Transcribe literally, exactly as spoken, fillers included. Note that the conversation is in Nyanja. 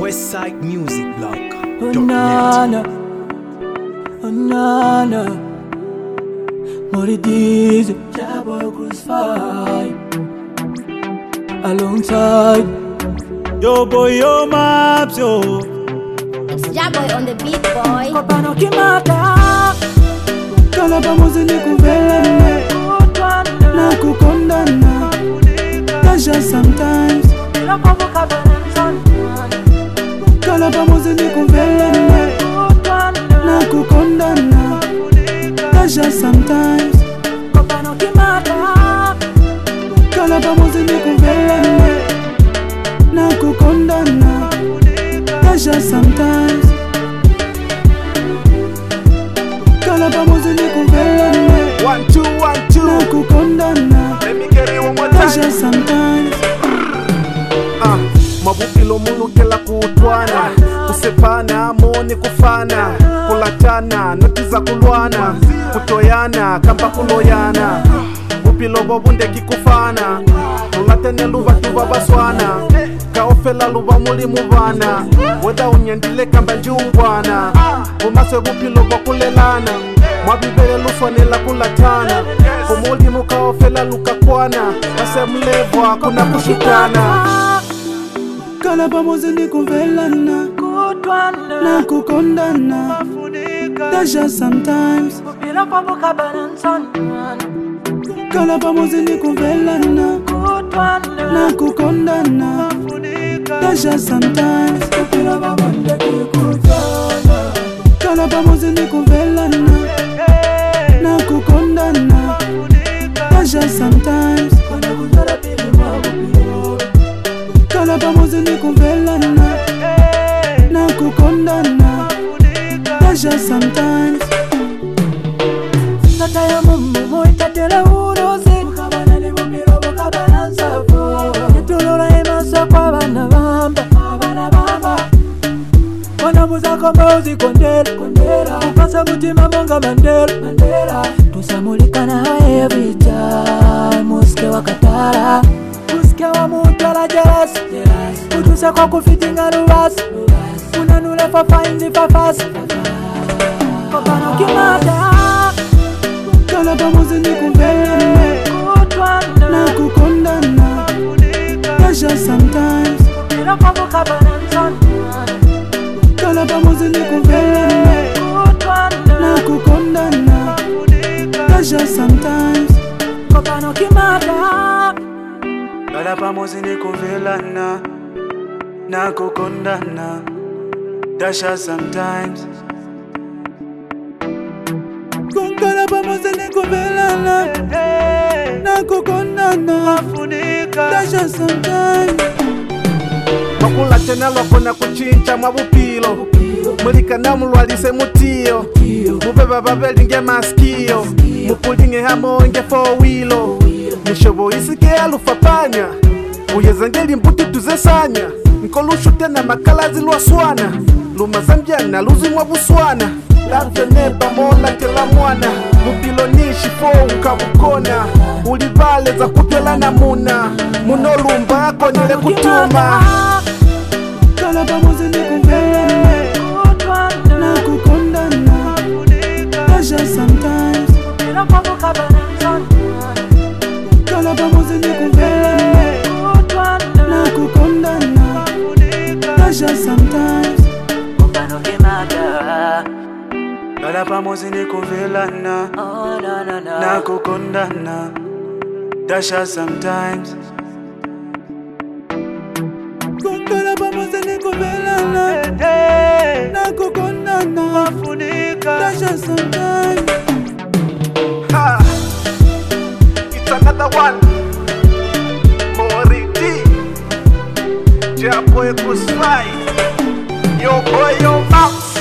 Westside Music Blog. Oh nana, oh nana, Moridiz, Jabo Crucify, alongside yo boy, yo maps, yo. It's Jaboy on the beat, boy. Kopano kimata, kalaba muzini kuvele, na kukondana, Tasha sometimes. Kalaba muzini kuvele, na kukondana, Tasha sometimes. Kopano kimata, kalaba muzini kuvele, na kukondana, Tasha sometimes. Kalaba muzini kuvele, One, two, one, two. na kukondana, Let me get it one more Tasha time. sometimes. Ah, mabukilo munu kela kutwana, kusepana moni kufana, kulatana notiza kulwana, kutoyana kamba kuloyana, bupilo bobunde kikufana, kulatene luva tuba baswana, kaofela luva muli mubana, weda unyendile kamba njubwana, umaswe bupilo bokulelana, mwabibele luswanela kulatana, kumuli mukaofela lukakwana, ase mlevwa kuna kushikana. Kalaba muzini kuvelana, na kukondana, Tasha sometimes. Kalaba muzini kuvelana, na kukondana, Tasha sometimes. Kalaba muzini kuvelana, na kukondana, Tasha sometimes. Kalaba muzini kuvelana, na kukondana, Tasha sometimes. Nata ya mumu moitatela urozi, mukabana ni mumiro mukabana nsavu, nitulula emaso kwa bana bamba, bana bamba. Wana muzako mauzi kondela, ukasa mutima monga Mandela, Mandela. Tusamulikana hae every time, muske wakatara, muske wa mutala jealous, utuse kwa kufitinga rubas, unanule fafa indi fafas, kopano kimata. Kalaba muzini kuvelana, na kukondana, Tasha sometimes. Kalaba muzini kuvelana, na kukondana, Tasha sometimes. Kopano kimata. Kalaba muzini kuvelana, na kukondana, Tasha sometimes. Kalaba muzini kuvelana, na kukondana, Tasha sometimes. Makula tena lokona kuchincha mwabupilo, mulika na mulwalise mutiyo, mubeba babelinge maskio, mupulinge hamonge fowilo, nishobo isike alufapanya, uyezangeli mbuti tuzesanya, nkolushu tena makalazi lwaswana, lumazambiana luzi mwabuswana, lafya neba mola kela mwana, mupilo nishi fo ukabukona, ulivale za kutela na muna, munolumba konyele kutuma. Kalaba muzini kuvelana, na kukondana, Tasha sometimes. Kalaba muzini kuvelana, na kukondana, Tasha sometimes. Kalaba muzini kuvelana, na kukondana, Tasha sometimes. Kalaba muzini kuvelana, na kukondana, Tasha sometimes. Ha! It's another one. Moridi, Jaboy Crucify, yo boy, yo mouse.